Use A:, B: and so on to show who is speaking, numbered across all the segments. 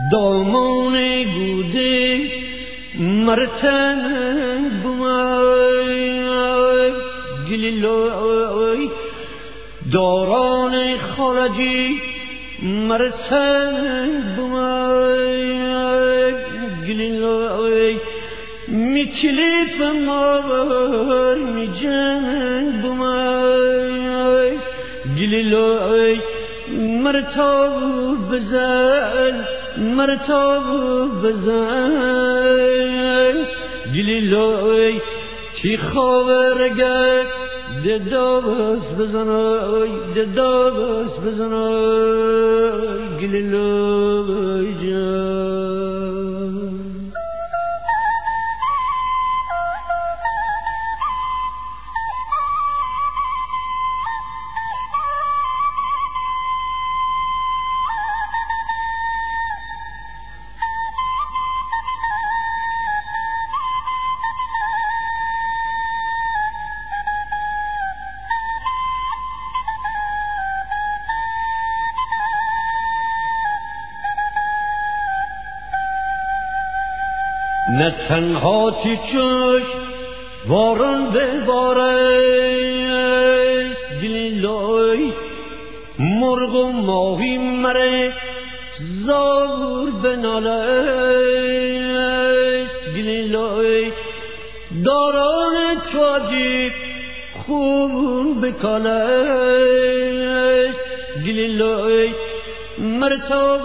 A: دامان گوده مرتن بومای گلیلای داران خارجی مرتن بومای گلیلای میکلیپ مار می جنگ بومای گلیلای مرتاب بزن گلیلای تی خاورگه دداس بزنای گلیلای جان نه تنها تی چشم وارن ببارست گلیلای مرغ و ماهی مره زار بنالست گلیلای داران چاجی خون بکالست گلیلای مرتاب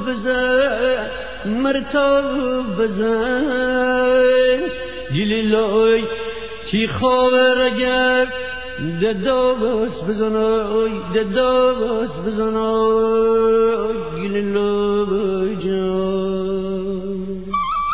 A: بزن گلیلای تی خاورگه دداس بزنای گلیلای جان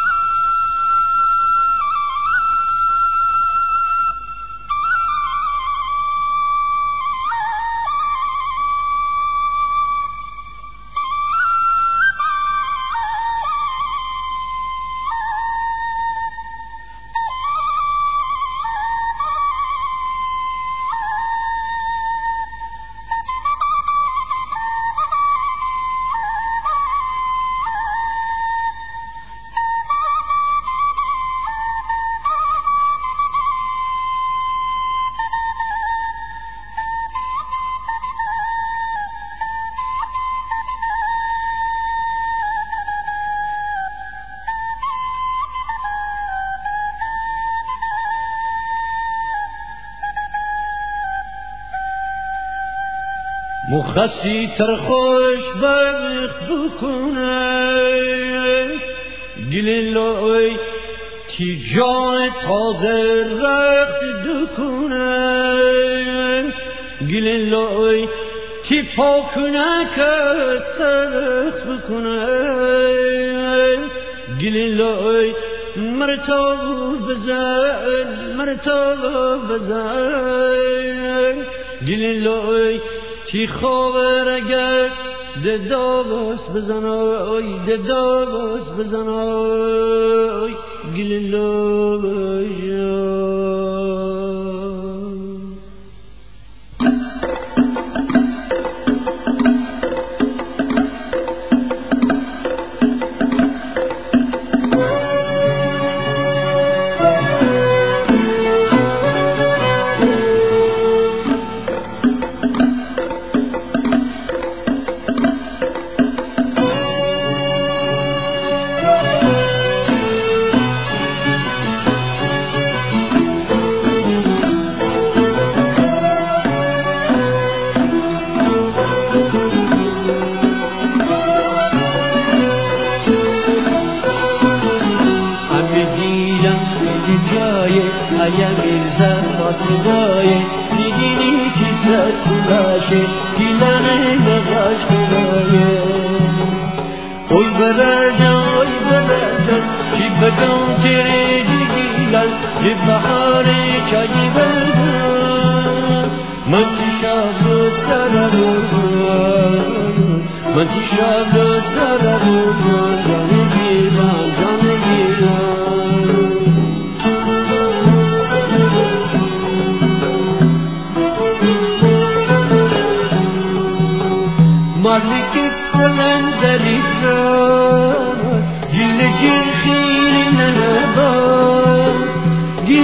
A: مخصی تر خوش بخت بکنه گلیلای کی جان تازه رخت دکنه گلیلای کی پاکنه که سرخت بکنه گلیلای مرتاب بزن گلیلای تی خاورگه دداس بزنای گلیلای جان صدای میگینی که زد کلاشه دیلانه نگاش کنایه اوی برجان چی بدون تیره دیگیلن یه بحاره چایی بردن من تشاب درمون جانه گیران مالك الزمن دليل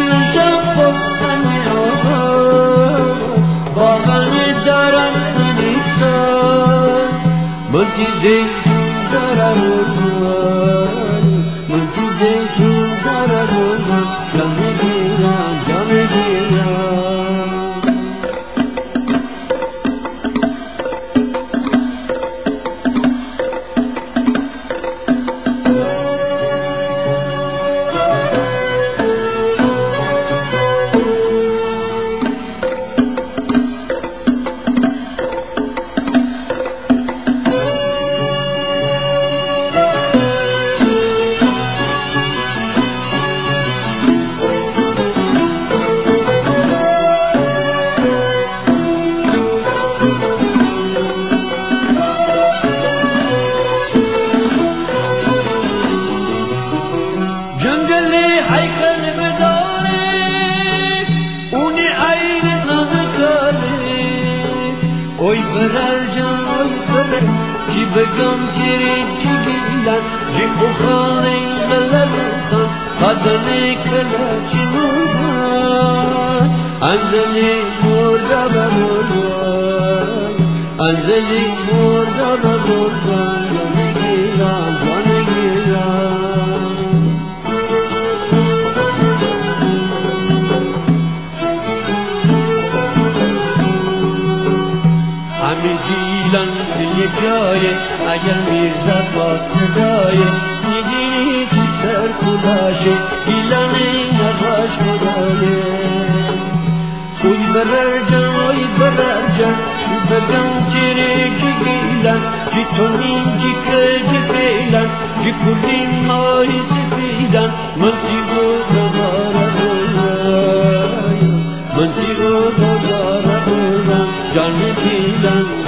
A: Oy verercan oy verer ki begam tiri cigilan ci bukhani dalatan kadani kala cinuban anzali murda babulwan anzali murda babulwan janigilan Zilan diye piyaye agar mirza basdaye nidini ki ser kudaşe ilane nagaş kudaye oy verercan şu begam çere gilan citonin cikelan cikulin mahi sefidan mantigo dazara mantigo dazara canı zilan